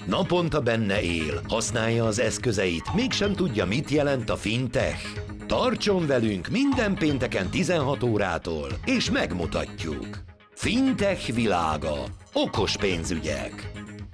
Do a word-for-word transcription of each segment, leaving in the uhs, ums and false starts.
Naponta benne él, használja az eszközeit, mégsem tudja, mit jelent a fintech. Tartson velünk minden pénteken tizenhat órától, és megmutatjuk. Fintech világa. Okos pénzügyek.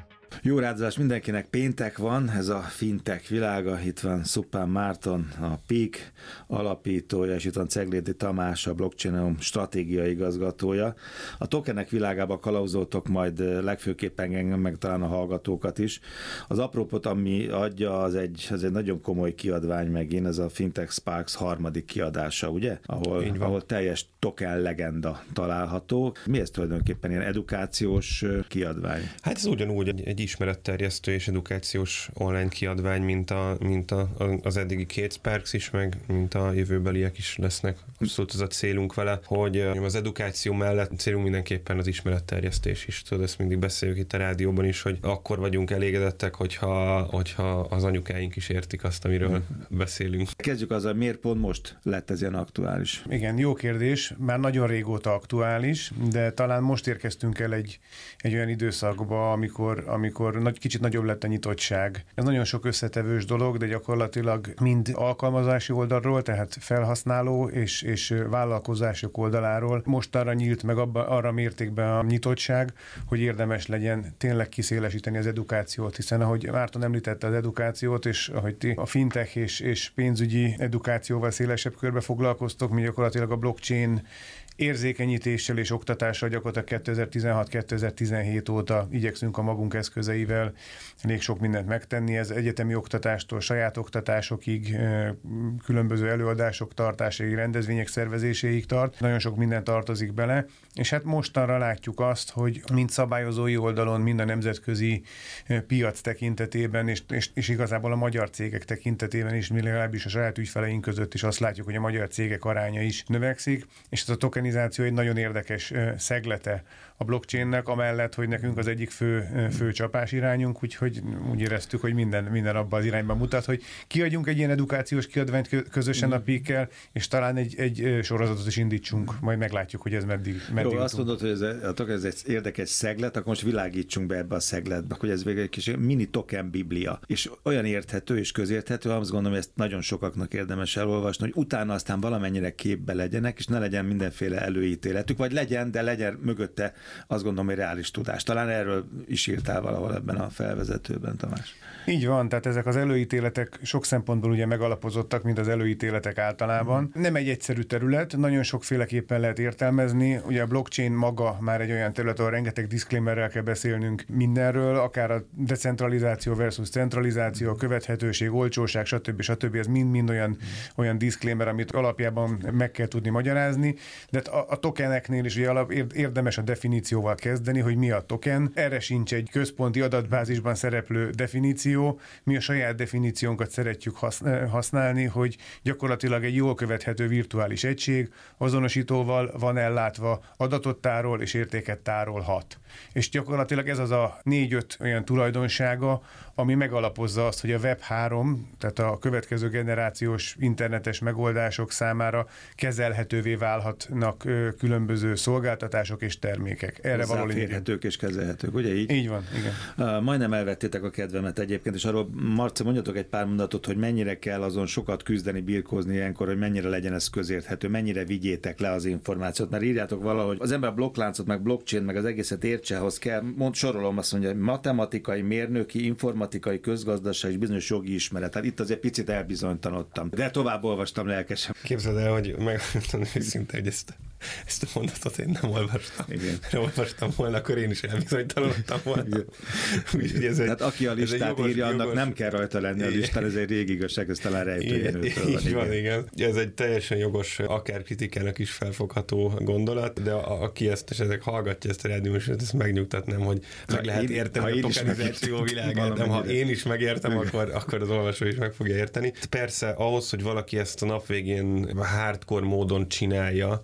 Jó rádiózás mindenkinek, péntek van, ez a fintech világa, itt van Szuppán Márton, a Peak alapítója, és itt van Ceglédi Tamás, a Blockchain stratégiai igazgatója. A tokenek világába kalauzoltok majd legfőképpen engem, meg talán a hallgatókat is. Az apropót, ami adja, az egy, az egy nagyon komoly kiadvány megint, ez a Fintech Sparks harmadik kiadása, ugye? Ahol, ahol teljes token legenda található. Mi ez tulajdonképpen ilyen edukációs kiadvány? Hát ez ugyanúgy egy, egy ismeretterjesztő és edukációs online kiadvány, mint, a, mint a, az eddigi két Sparks is, meg mint a jövőbeliek is lesznek. Abszolút az a célunk vele, hogy az edukáció mellett célunk mindenképpen az ismeretterjesztés is. Tudod, ezt mindig beszéljük itt a rádióban is, hogy akkor vagyunk elégedettek, hogyha, hogyha az anyukáink is értik azt, amiről hmm. beszélünk. Kezdjük azzal, miért pont most lett ez ilyen aktuális? Igen, jó kérdés. Már nagyon régóta aktuális, de talán most érkeztünk el egy, egy olyan időszakba, amikor, amikor nagy, kicsit nagyobb lett a nyitottság. Ez nagyon sok összetevős dolog, de gyakorlatilag mind alkalmazási oldalról, tehát felhasználó és, és vállalkozások oldaláról mostanra nyílt meg abba, arra mértékben a nyitottság, hogy érdemes legyen tényleg kiszélesíteni az edukációt, hiszen ahogy Márton említette az edukációt, és ahogy ti a fintech és, és pénzügyi edukációval szélesebb körbe foglalkoztok, mi gyakorlatilag a blockchain érzékenyítéssel és oktatással gyakorlatilag kétezer-tizenhat-kétezer-tizenhét óta igyekszünk a magunk eszközeivel elég sok mindent megtenni. Ez egyetemi oktatástól saját oktatásokig, különböző előadások tartásáig, rendezvények szervezéséig tart. Nagyon sok minden tartozik bele, és hát mostanra látjuk azt, hogy mind szabályozói oldalon, mind a nemzetközi piac tekintetében, és, és, és igazából a magyar cégek tekintetében is, mi legalábbis a saját ügyfeleink között is azt látjuk, hogy a magyar cégek aránya is növekszik, és ez a token egy nagyon érdekes szeglete a blockchainnek, amellett, hogy nekünk az egyik fő, fő csapás irányunk, úgyhogy úgy éreztük, hogy minden, minden abban az irányban mutat, hogy kiadjunk egy ilyen edukációs kiadványt közösen a Peak-kel, és talán egy, egy sorozatot is indítsunk, majd meglátjuk, hogy ez meddig, meddig Jó, azt mondod, hogy ez, a, ez egy érdekes szeglet, akkor most világítsunk be ebbe a szegletbe, hogy ez végül egy kis mini token biblia, és olyan érthető és közérthető, azt gondolom, hogy ezt nagyon sokaknak érdemes elolvasni, hogy utána aztán valamennyire képbe legyenek, és ne legyen mindenféle előítéletük, vagy legyen, de legyen mögötte azt gondolom, hogy reális tudás. Talán erről is írtál valahol ebben a felvezetőben, Tamás. Így van, tehát ezek az előítéletek sok szempontból ugye megalapozottak, mint az előítéletek általában. Nem egy egyszerű terület, nagyon sokféleképpen lehet értelmezni. Ugye a blockchain maga már egy olyan terület, ahol rengeteg diszklémerrel kell beszélnünk mindenről, akár a decentralizáció versus centralizáció, a követhetőség, olcsóság, stb. stb. Ez mind-mind olyan, olyan diszklémer, amit alapjában meg kell tudni magyarázni, de a, a tokeneknél is ugye alap, érdemes a definícióval kezdeni, hogy mi a token. Erre sincs egy központi adatbázisban szereplő definíció. Mi a saját definíciónkat szeretjük használni, hogy gyakorlatilag egy jól követhető virtuális egység azonosítóval van ellátva, adatot tárol és értéket tárolhat. És gyakorlatilag ez az a négy-öt olyan tulajdonsága, ami megalapozza azt, hogy a web három, tehát a következő generációs internetes megoldások számára kezelhetővé válhatnak különböző szolgáltatások és termékek. Erre való férhetők és kezelhetők, ugye így? Így van, igen. Uh, majdnem elvettétek a kedvemet egyébként, és arról, Marci, mondjatok egy pár mondatot, hogy mennyire kell azon sokat küzdeni, birkózni ilyenkor, hogy mennyire legyen ez közérthető, mennyire vigyétek le az információt, mert írjátok valahogy, az ember a blokkláncot, meg blockchain, meg az egészet értse, ahhoz kell, mond, sorolom azt mondja, hogy matematikai, mérnöki, informatikai, közgazdaság és bizonyos jogi ismeret. Hát itt azért picit elbizonytalanodtam, de tovább olvastam lelkesen. Képzeld el, hogy megmondtam őszinte, hogy ezt, ezt a mondatot én nem olvastam. Igen. Ha olvastam volna, akkor én is elbizonytalanodtam volna. Úgyhogy ez egy, tehát aki a listát jogos, írja, annak jogos... nem kell rajta lenni a listán, ez egy régi igazság, ez talán rejtőjenőtől van. Így van, igen. Ez egy teljesen jogos, akár kritikának is felfogható gondolat, de a, aki ezt és ezek hallgatja ezt a rádióműsort, ezt megnyugtatnám, hogy meg ha lehet én, érteni a tokenizáció világát, de ha én is megértem, akkor, akkor az olvasó is meg fogja érteni. Persze ahhoz, hogy valaki ezt a nap végén hardcore módon csinálja, és hogy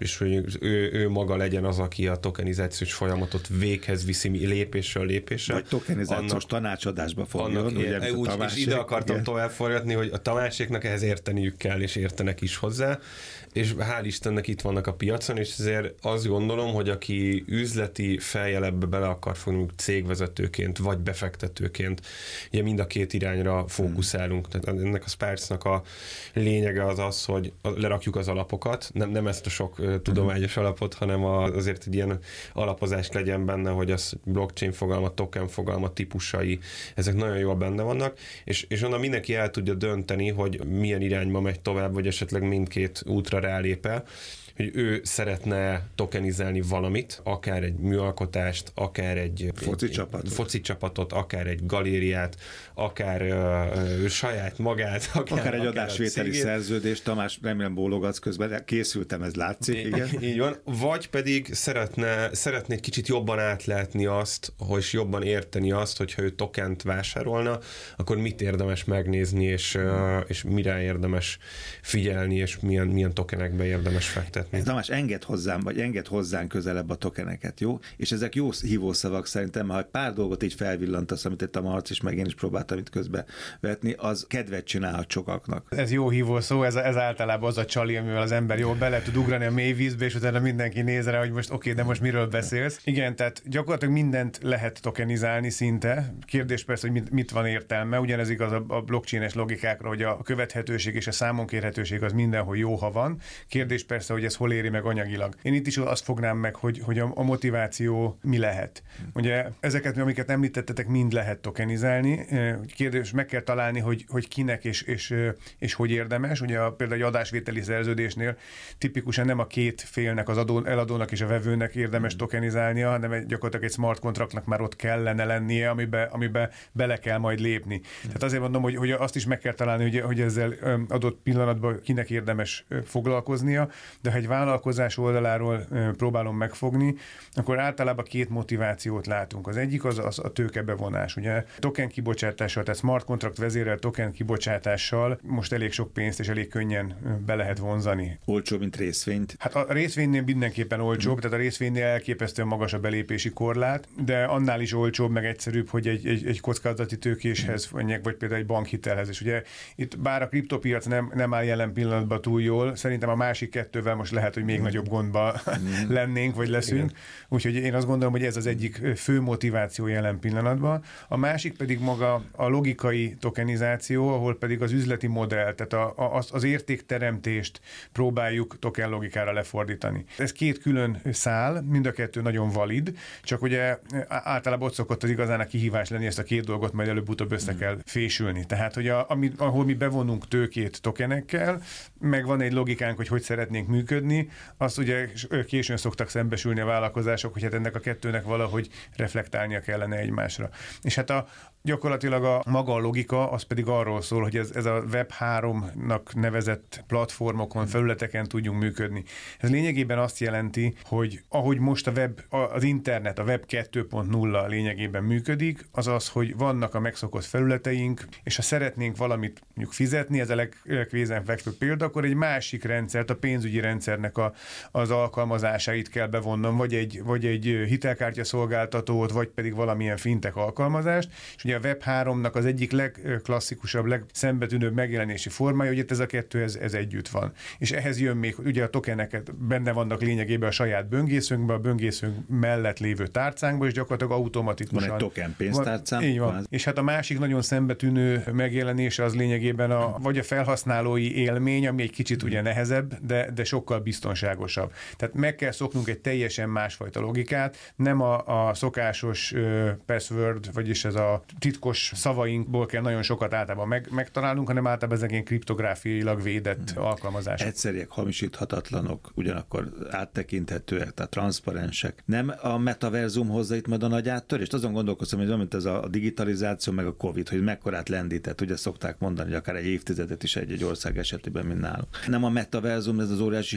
ő, ő maga legyen az, aki a tokenizációs folyamatot véghez viszi lépésről lépésre. Vagy tokenizációs annak, tanácsadásba fogjon. Annak, ugye, úgy, és ide akartam igen. tovább forgatni, hogy a Tamáséknak ehhez érteniük kell, és értenek is hozzá, és hál' Istennek itt vannak a piacon, és ezért azt gondolom, hogy aki üzleti feljelebbe bele akar fogni cégvezetőként, vagy befektetőként, ugye mind a két irányra fókuszálunk. Tehát ennek a Sparksnak a lényege az az, hogy lerakjuk az alapokat, nem, nem ezt a sok uh, tudományos alapot, hanem a, azért egy ilyen alapozás legyen benne, hogy az blockchain fogalma, token fogalma típusai, ezek nagyon jól benne vannak, és, és onnan mindenki el tudja dönteni, hogy milyen irányba megy tovább, vagy esetleg mindkét útra rálépel, hogy ő szeretne tokenizálni valamit, akár egy műalkotást, akár egy foci, egy, csapatot. foci csapatot, akár egy galériát, akár uh, ő saját magát, akár, akár egy akár adásvételi szerződést. Tamás, remélem bólogatsz közben, készültem, ez látszik, igen. Így van. Vagy pedig szeretne, szeretné egy kicsit jobban átlátni azt, hogy jobban érteni azt, hogyha ő tokent vásárolna, akkor mit érdemes megnézni, és, uh, és mire érdemes figyelni, és milyen, milyen tokenekbe érdemes fektetni. Tamás, enged hozzám, vagy enged hozzánk közelebb a tokeneket, jó? És ezek jó hívószavak szerintem, ha egy pár dolgot így felvillantasz, amit itt a Marci is, meg én is próbáltam itt közbe vetni, az kedvet csinálhat sokaknak. Ez jó hívószó, ez, ez általában az a csali, amivel az ember jól bele tud ugrani a mély vízbe, és utána mindenki néz rá, hogy most oké, okay, de most miről beszélsz. Igen, tehát gyakorlatilag mindent lehet tokenizálni szinte. Kérdés persze, hogy mit, mit van értelme. Ugyanez igaz a, a blockchain-es logikákra, hogy a követhetőség és a számonkérhetőség az mindenhol jó, ha van. Kérdés persze, hogy ez hol éri meg anyagilag. Én itt is azt fognám meg, hogy, hogy a, a motiváció mi lehet. Ugye ezeket, amiket említettetek, mind lehet tokenizálni. Kérdés, meg kell találni, hogy, hogy kinek és, és, és hogy érdemes. Ugye a, például egy adásvételi szerződésnél tipikusan nem a két félnek, az adó, eladónak és a vevőnek érdemes tokenizálnia, hanem egy, gyakorlatilag egy smart contractnak már ott kellene lennie, amibe, amibe bele kell majd lépni. Tehát azért mondom, hogy, hogy azt is meg kell találni, hogy, hogy ezzel adott pillanatban kinek érdemes foglalkoznia, de ha egy vállalkozás oldaláról próbálom megfogni, akkor általában két motivációt látunk. Az egyik az, az a tőkebevonás. Ugye token kibocsátással, tehát smart contract vezérel token kibocsátással most elég sok pénzt és elég könnyen be lehet vonzani. Olcsó, mint részvényt? Hát a részvénynél mindenképpen olcsóbb, mm. tehát a részvénynél elképesztően magas a belépési korlát, de annál is olcsóbb, meg egyszerűbb, hogy egy, egy, egy kockázati tőkéshez vonják, vagy például egy bankhitelhez. És ugye itt bár a kriptopiac nem, nem áll jelen pillanatban túl jól, szerintem a másik kettővel most lehet, hogy még mm. nagyobb gondba mm. lennénk, vagy leszünk. Igen. Úgyhogy én azt gondolom, hogy ez az egyik fő motiváció jelen pillanatban. A másik pedig maga a logikai tokenizáció, ahol pedig az üzleti modell, tehát a, a, az, az értékteremtést próbáljuk token logikára lefordítani. Ez két külön szál, mind a kettő nagyon valid, csak ugye általában ott szokott az igazán a kihívás lenni, ezt a két dolgot majd előbb-utóbb össze mm. kell fésülni. Tehát, hogy a, ami, ahol mi bevonunk tőkét tokenekkel, meg van egy logikánk, hogy hogy szeretnénk működni, azt ugye későn szoktak szembesülni a vállalkozások, hogy hát ennek a kettőnek valahogy reflektálnia kellene egymásra. És hát a gyakorlatilag a maga a logika, az pedig arról szól, hogy ez, ez a web háromnak nevezett platformokon, felületeken tudjunk működni. Ez lényegében azt jelenti, hogy ahogy most a web, az internet, a web kettő pont nulla lényegében működik, az az, hogy vannak a megszokott felületeink, és ha szeretnénk valamit mondjuk fizetni, ez a leg, legkézenfekvőbb példa, akkor egy másik rendszert, a pénzügyi rendszernek a, az alkalmazásait kell bevonnom, vagy egy, vagy egy hitelkártya szolgáltatót, vagy pedig valamilyen fintech alkalmazást, és ugye a web háromnak az egyik legklasszikusabb, legszembetűnőbb megjelenési formája, hogy itt ez a kettő, ez, ez együtt van. És ehhez jön még, ugye a tokeneket benne vannak lényegében a saját böngészőnkben, a böngészőnk mellett lévő tárcánkban, és gyakorlatilag automatikusan. Van egy token pénztárcám. Így van. van. És hát a másik nagyon szembetűnő megjelenése az lényegében a, vagy a felhasználói élmény, ami egy kicsit ugye nehezebb, de, de sokkal biztonságosabb. Tehát meg kell szoknunk egy teljesen másfajta logikát, nem a, a szokásos uh, password, vagyis ez a titkos szavainkból kell nagyon sokat általában meg, megtalálnunk, hanem általában ezek ilyen kriptográfiailag védett hmm. alkalmazások. Egyszerűek, hamisíthatatlanok, ugyanakkor áttekinthetőek, tehát transzparensek. Nem a metaverzum hozza itt majd a nagy áttörést? Azon gondolkoztam, hogy olyan, mint ez a digitalizáció, meg a Covid, hogy mekkorát lendített. Ugye szokták mondani, hogy akár egy évtizedet is egy-egy ország esetében, mint nálunk. Nem a metaverzum, ez az óriási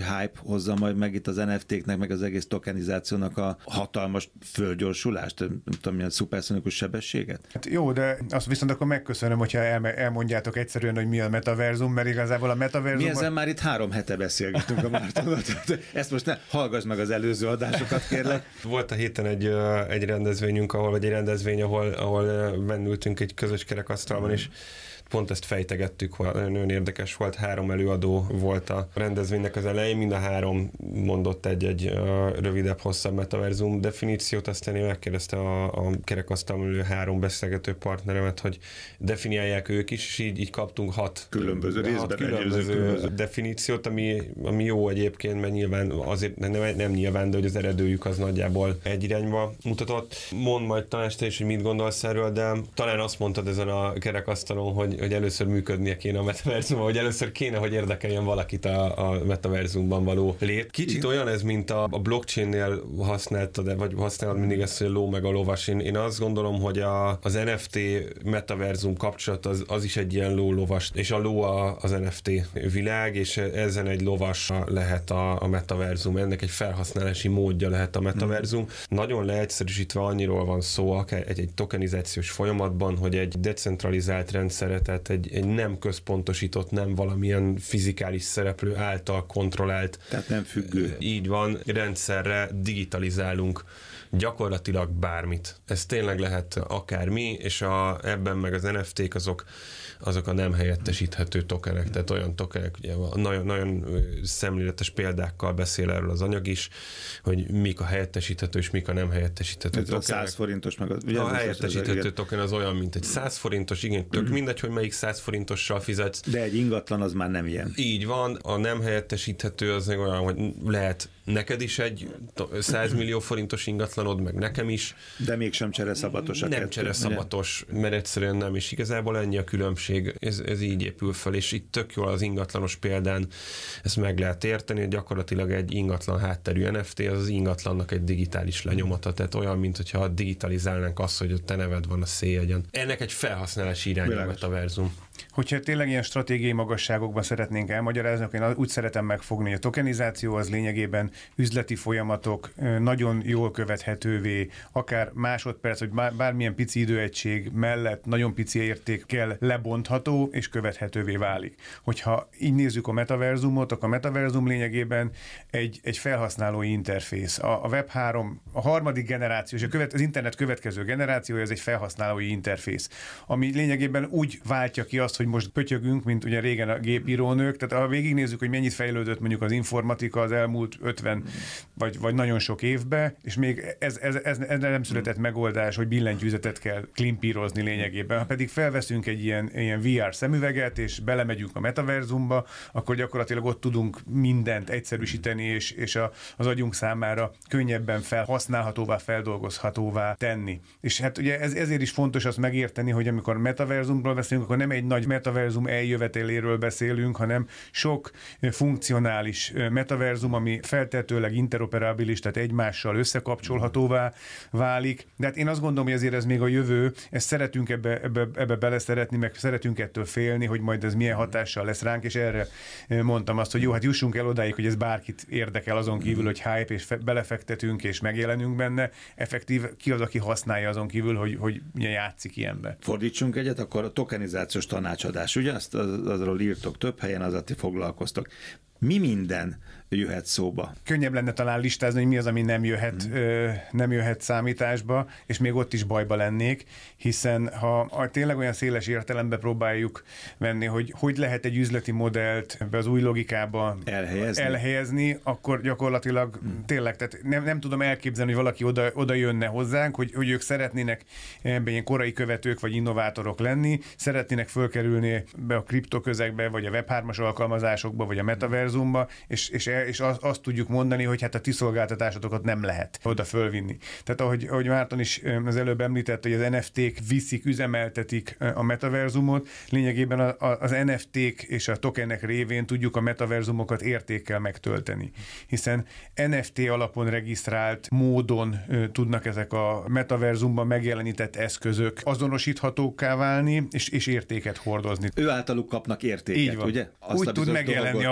hype hozza majd meg itt az en ef té-knek, meg az egész tokenizációnak a hatalmas fölgyorsulást, nem tudom, milyen szuperszonikus sebességet? Hát jó, de azt viszont akkor megköszönöm, hogyha el, elmondjátok egyszerűen, hogy mi a metaverzum, mert igazából a metaverzum... Mi ezen már itt három hete beszélgetünk a Mártonnal. Ezt most ne hallgass meg az előző adásokat, kérlek. Volt a héten egy, egy rendezvényünk, ahol, vagy egy rendezvény, ahol, ahol bennültünk egy közös kerekasztalban, és pont ezt fejtegettük, nagyon érdekes volt, három előadó volt a rendezvénynek az elején, mind a három mondott egy-egy rövidebb, hosszabb metaverzum definíciót, aztán én megkérdeztem a, a kerekasztalon ülő három beszélgető partneremet, hogy definiálják ők is, és így, így kaptunk hat különböző, hat részben különböző különböző definíciót, ami, ami jó egyébként, mert nyilván azért nem, nem nyilván, de hogy az eredőjük az nagyjából egy irányba mutatott. Mondd majd talán te is, hogy mit gondolsz erről, de talán azt mondtad ezen a kerekasztalon, hogy hogy először működnie kéne a metaverzumban, hogy először kéne, hogy érdekeljen valakit a, a metaverzumban való lét. Kicsit olyan ez, mint a, a blockchain-nél használtad, vagy használod mindig ezt, hogy a ló meg a lovas. Én, én azt gondolom, hogy a, az en ef té metaverzum kapcsolat az, az is egy ilyen ló-lovas, és a ló a, az en ef té világ, és ezen egy lovas lehet a, a metaverzum. Ennek egy felhasználási módja lehet a metaverzum. Hmm. Nagyon leegyszerűsítve annyiról van szó, akár egy, egy tokenizációs folyamatban, hogy egy decentralizált rendszeret, tehát egy, egy nem központosított, nem valamilyen fizikális szereplő által kontrollált. Tehát nem függő. Így van, rendszerre digitalizálunk gyakorlatilag bármit. Ez tényleg lehet akármi, és a, ebben meg az en ef té-k azok, azok a nem helyettesíthető tokenek, tehát olyan tokenek, ugye nagyon, nagyon szemléletes példákkal beszél erről az anyag is, hogy mik a helyettesíthető és mik a nem helyettesíthető tokenek. A száz forintos meg az... A helyettesíthető token az olyan, mint egy száz forintos, igen, tök mindegy, hogy melyik száz forintossal fizetsz. De egy ingatlan az már nem ilyen. Így van, a nem helyettesíthető az meg olyan, hogy lehet neked is egy száz millió forintos ingatlanod, meg nekem is. De mégsem csereszabbatos a Nem kettő, csereszabbatos, mert egyszerűen nem, és igazából ennyi a különbség. Ez, ez így épül fel, és itt tök jól az ingatlanos példán ezt meg lehet érteni, hogy gyakorlatilag egy ingatlan hátterű en ef té az az ingatlannak egy digitális lenyomata, tehát olyan, mint hogyha digitalizálnánk azt, hogy a te neved van a széljegyen. Ennek egy felhasználási irány a metaverzum. Hogyha tényleg ilyen stratégiai magasságokban szeretnénk elmagyarázni, akkor én úgy szeretem megfogni, hogy a tokenizáció az lényegében üzleti folyamatok nagyon jól követhetővé, akár másodperc, vagy bármilyen pici időegység mellett nagyon pici értékkel lebontható és követhetővé válik. Hogyha így nézzük a metaverzumot, akkor a metaverzum lényegében egy, egy felhasználói interfész. A, a web három, a harmadik generáció, és a követ, az internet következő generációja, ez egy felhasználói interfész, ami lényegében úgy váltja ki azt, hogy most pötyögünk, mint ugye régen a gépírónők, tehát ha végignézzük, hogy mennyit fejlődött mondjuk az informatika az elmúlt ötven vagy, vagy nagyon sok évben, és még ez, ez, ez, ez nem született megoldás, hogy billentyűzetet kell klimpírozni lényegében. Ha pedig felveszünk egy ilyen, ilyen vé er szemüveget, és belemegyünk a metaverzumba, akkor gyakorlatilag ott tudunk mindent egyszerűsíteni, és, és a, az agyunk számára könnyebben felhasználhatóvá, feldolgozhatóvá tenni. És hát ugye ez, ezért is fontos azt megérteni, hogy amikor metaverzumról beszélünk, akkor nem egy nagy metaverzum eljöveteléről beszélünk, hanem sok funkcionális metaverzum, ami feltetőleg interoperabilis, tehát egymással összekapcsolhatóvá válik. De hát én azt gondolom, hogy azért ez még a jövő, ezt szeretünk ebbe, ebbe, ebbe beleszeretni, meg szeretünk ettől félni, hogy majd ez milyen hatással lesz ránk, és erre mondtam azt, hogy jó, hát jussunk el odáig, hogy ez bárkit érdekel azon kívül, hogy hype, és fe, belefektetünk, és megjelenünk benne. Effektív ki az, aki használja azon kívül, hogy, hogy játszik ilyenbe. Fordítsunk egyet, akkor a tokenizációs tanácsadás, ugye? Azt az, azról írtok több helyen, az, ti foglalkoztok. Mi minden jöhet szóba? Könnyebb lenne talán listázni, hogy mi az, ami nem jöhet, mm. ö, nem jöhet számításba, és még ott is bajba lennék, hiszen ha, ha tényleg olyan széles értelembe próbáljuk venni, hogy hogy lehet egy üzleti modellt ebbe az új logikába elhelyezni, elhelyezni akkor gyakorlatilag mm. tényleg, tehát nem, nem tudom elképzelni, hogy valaki oda, oda jönne hozzánk, hogy, hogy ők szeretnének ebben ilyen korai követők vagy innovátorok lenni, szeretnének fölkerülni be a kriptoközegbe, vagy a web hármas alkalmazásokba, vagy a metaverzumba, és, és és azt, azt tudjuk mondani, hogy hát a ti szolgáltatásotokat nem lehet oda fölvinni. Tehát ahogy, ahogy Márton is az előbb említette, hogy az en ef té-k viszik, üzemeltetik a metaverzumot, lényegében az en ef té-k és a tokenek révén tudjuk a metaverzumokat értékkel megtölteni. Hiszen en ef té alapon regisztrált módon tudnak ezek a metaverzumban megjelenített eszközök azonosíthatókká válni, és, és értéket hordozni. Ő általuk kapnak értéket, így van. ugye? Azt úgy tud megjelenni dolgot, abból. Tehát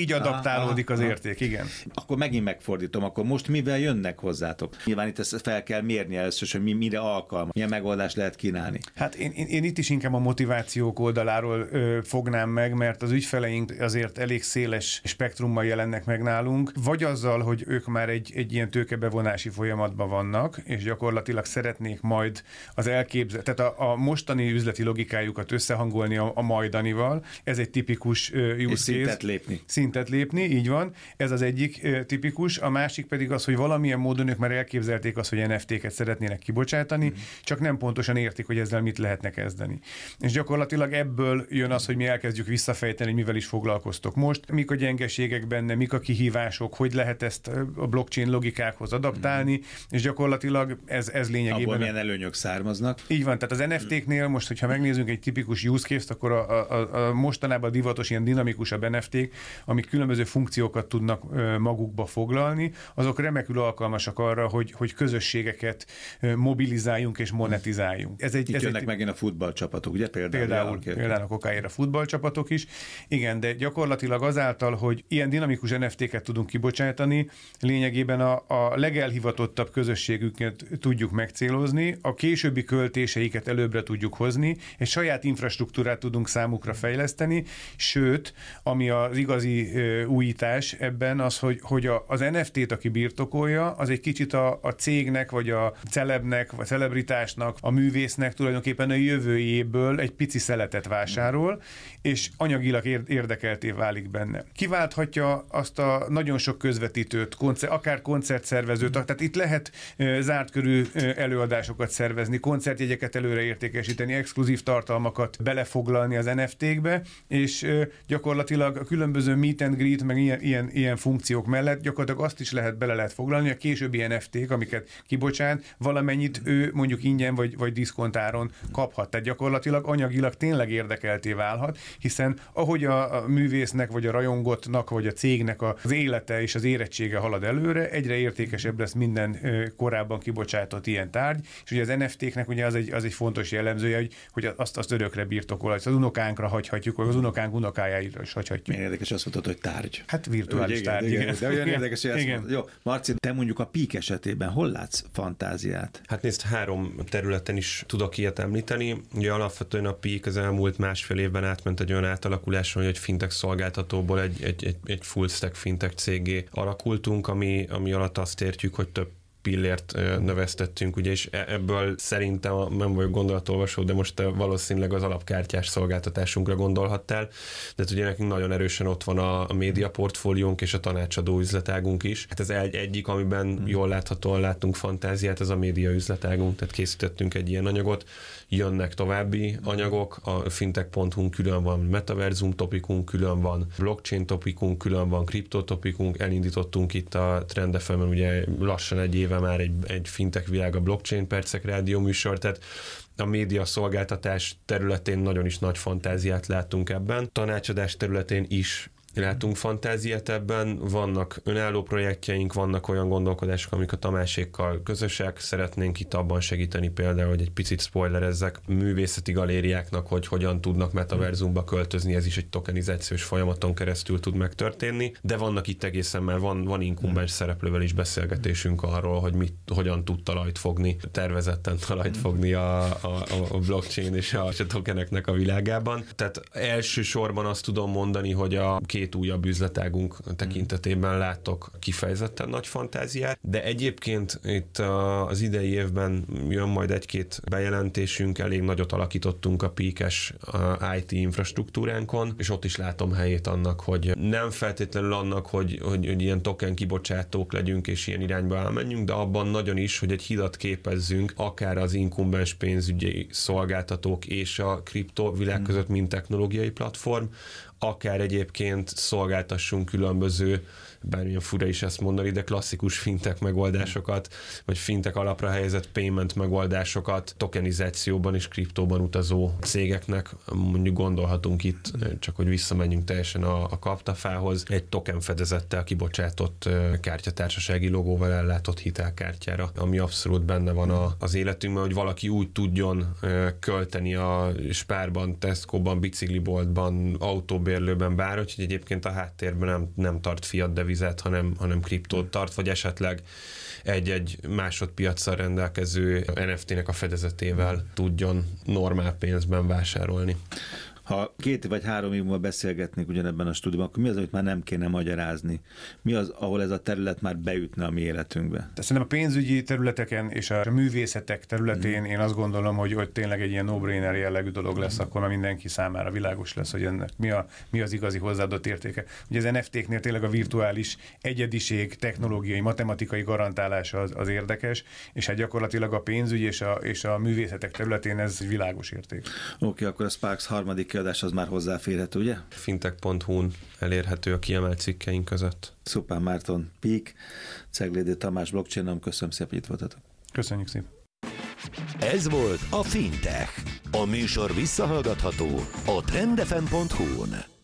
így adaptálódik az érték, igen. Akkor megint megfordítom, akkor most mivel jönnek hozzátok? Nyilván itt ezt fel kell mérni először, hogy mi, mire alkalmas, milyen megoldást lehet kínálni. Hát én, én, én itt is inkább a motivációk oldaláról ö, fognám meg, mert az ügyfeleink azért elég széles spektrummal jelennek meg nálunk, vagy azzal, hogy ők már egy, egy ilyen tőkebevonási folyamatban vannak, és gyakorlatilag szeretnék majd az elképzel, tehát a, a mostani üzleti logikájukat összehangolni a, a majdanival. Ez egy tipikus uh, use case. Szintet lépni. Szintet lépni, így van. Ez az egyik uh, tipikus. A másik pedig az, hogy valamilyen módon ők már elképzelték azt, hogy en ef té-ket szeretnének kibocsátani, mm. csak nem pontosan értik, hogy ezzel mit lehetne kezdeni. És gyakorlatilag ebből jön az, hogy mi elkezdjük visszafejteni, hogy mivel is foglalkoztok most, mik a gyengeségek benne, mik a kihívások, hogy lehet ezt a blockchain logikákhoz adaptálni, mm. és gyakorlatilag ez, ez lényegében... Abból milyen előnyök származnak. Így van, tehát az en ef té-knél most, hogyha megnézzünk egy tipikus use case-t, akkor a, a, a mostanában divatos ilyen dinamikusabb en ef té-k, amik különböző funkciókat tudnak ö, magukba foglalni, azok remekül alkalmasak arra, hogy, hogy közösségeket ö, mobilizáljunk és monetizáljunk. Ez egy, Itt ez jönnek egy, megint a futballcsapatok, ugye? Például, például, például a kokáért a futballcsapatok is. Igen, de gyakorlatilag azáltal, hogy ilyen dinamikus en ef té-ket tudunk kibocsátani, lényegében a, a legelhivatottabb közösségüket tudjuk megcélozni, a későbbi költéseiket előbbre tudjuk hozni, és saját infrastruktúrát tudunk számukra fejleszteni, sőt, ami az igazi ö, újítás ebben az, hogy, hogy a, az en ef té-t, aki birtokolja, az egy kicsit a, a cégnek, vagy a celebnek, vagy celebritásnak, a művésznek tulajdonképpen a jövőjéből egy pici szeletet vásárol, és anyagilag érdekelté válik benne. Kiválthatja azt a nagyon sok közvetítőt, koncert, akár koncertszervezőt, tehát itt lehet ö, zárt körű ö, előadásokat szervezni, koncertjegyeket előre értékesíteni, exkluzív tartalmakat belefoglalni az en ef té-kbe, és ö, gyakorlatilag a különböző meet and greet, meg ilyen, ilyen, ilyen funkciók mellett gyakorlatilag azt is lehet bele lehet foglalni, a későbbi en ef té-k, amiket kibocsát, valamennyit ő mondjuk ingyen vagy, vagy diszkontáron kaphat. Tehát gyakorlatilag anyagilag tényleg érdekelté válhat, hiszen ahogy a, a művésznek, vagy a rajongottnak, vagy a cégnek az élete és az érettsége halad előre, egyre értékesebb lesz minden ö, korábban kibocsátott ilyen tárgy, és ugye az en ef té-knek ugye az egy, az egy fontos jellemzője, hogy, hogy azt, azt örökre birtokolja, az unokánkra hagyhatjuk, vagy az unokánk unokájára is hagyhatjuk. Milyen érdekes, azt mondtad, hogy tárgy. Hát virtuális igen, tárgy. Igen, igen. de olyan érdekes, hogy ezt igen. mondod. Jó, Marci, te mondjuk a Peak esetében hol látsz fantáziát? Hát nézd, három területen is tudok ilyet említeni. Ugye alapvetően a Peak az elmúlt másfél évben átment egy olyan átalakuláson, hogy egy fintech szolgáltatóból egy, egy, egy, egy full stack fintech cégé alakultunk, ami, ami alatt azt értjük, hogy több pillért növesztettünk, ugye, és ebből szerintem, nem vagyok gondolatolvasó, de most valószínűleg az alapkártyás szolgáltatásunkra gondolhattál, de ugye nekünk nagyon erősen ott van a, a média portfóliónk és a tanácsadó üzletágunk is. Hát ez egy, egyik, amiben hmm. jól láthatóan láttunk fantáziát, ez a média üzletágunk, tehát készítettünk egy ilyen anyagot, jönnek további anyagok, a fintech pont hu külön van metaverzum topikunk, külön van blockchain topikunk, külön van kripto topikunk, elindítottunk itt a Trend ef em-en ugye lassan egy éve már egy, egy fintech világ a blockchain percek rádió műsor, tehát a média szolgáltatás területén nagyon is nagy fantáziát láttunk ebben, tanácsadás területén is látunk fantáziát ebben, vannak önálló projektjeink, vannak olyan gondolkodások, amik a Tamásékkal közösek, szeretnénk itt abban segíteni például, hogy egy picit spoilerezzek művészeti galériáknak, hogy hogyan tudnak metaverzumba költözni, ez is egy tokenizációs folyamaton keresztül tud megtörténni, de vannak itt egészen már van, van inkumbens szereplővel is beszélgetésünk arról, hogy mit, hogyan tud talajt fogni, tervezetten talajt fogni a, a, a blockchain és a, a tokeneknek a világában. Tehát elsősorban azt tudom mondani, hogy a két újabb üzletágunk tekintetében látok kifejezetten nagy fantáziát, de egyébként itt az idei évben jön majd egy-két bejelentésünk, elég nagyot alakítottunk a Peak-es i té infrastruktúránkon, és ott is látom helyét annak, hogy nem feltétlenül annak, hogy, hogy, hogy ilyen token kibocsátók legyünk és ilyen irányba elmenjünk, de abban nagyon is, hogy egy hidat képezzünk akár az inkumbens pénzügyi szolgáltatók és a kriptovilág között, mint technológiai platform, akár egyébként szolgáltassunk különböző, bármilyen fura is ezt mondani, de klasszikus fintech megoldásokat, vagy fintech alapra helyezett payment megoldásokat tokenizációban és kriptóban utazó cégeknek, mondjuk gondolhatunk itt, csak hogy visszamenjünk teljesen a, a kaptafához, egy token fedezettel kibocsátott kártyatársasági logóval ellátott hitelkártyára, ami abszolút benne van a, az életünkben, hogy valaki úgy tudjon költeni a Spárban, Tesco-ban, bicikliboltban, autóbér kriptomérlőben bár, hogy egyébként a háttérben nem, nem tart fiat devizet, hanem, hanem kriptót tart, vagy esetleg egy-egy másodpiaccal rendelkező en ef té-nek a fedezetével tudjon normál pénzben vásárolni. Ha két vagy három év múlva beszélgetnék ugyanebben a stúdióban, akkor mi az, amit már nem kéne magyarázni? Mi az, ahol ez a terület már beütne a mi életünkbe? De szerintem a pénzügyi területeken és a művészetek területén mm. én azt gondolom, hogy ott tényleg egy ilyen no-brainer jellegű dolog lesz, akkor már mindenki számára világos lesz, hogy ennek mi, a, mi az igazi hozzáadott értéke. Ugye az en ef té-knél tényleg a virtuális egyediség, technológiai, matematikai garantálása az, az érdekes, és hát gyakorlatilag a pénzügy és a, és a művészetek területén ez világos érték. Oké, okay, akkor a Sparks harmadik kiadás az már hozzáférhető, ugye? fintech pont hu-n elérhető a kiemelt cikkeink között. Szupán Márton, Peak, Ceglédi Tamás, Blockchain, köszönöm szépen, hogy itt voltatok. Köszönjük szépen. Ez volt a Fintech. A műsor visszahallgatható a trend ef em pont hu-n.